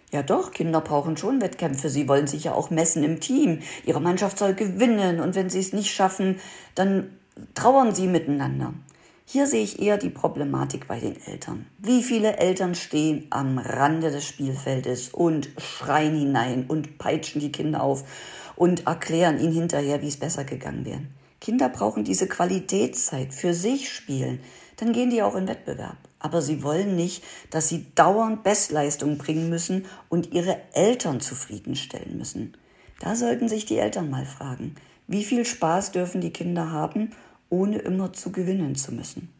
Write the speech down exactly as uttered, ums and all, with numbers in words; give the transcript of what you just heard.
Ja doch, Kinder brauchen schon Wettkämpfe. Sie wollen sich ja auch messen im Team. Ihre Mannschaft soll gewinnen und wenn sie es nicht schaffen, dann trauern sie miteinander. Hier sehe ich eher die Problematik bei den Eltern. Wie viele Eltern stehen am Rande des Spielfeldes und schreien hinein und peitschen die Kinder auf und erklären ihnen hinterher, wie es besser gegangen wäre. Kinder brauchen diese Qualitätszeit für sich spielen. Dann gehen die auch in Wettbewerb. Aber sie wollen nicht, dass sie dauernd Bestleistungen bringen müssen und ihre Eltern zufriedenstellen müssen. Da sollten sich die Eltern mal fragen, wie viel Spaß dürfen die Kinder haben, ohne immer zu gewinnen zu müssen.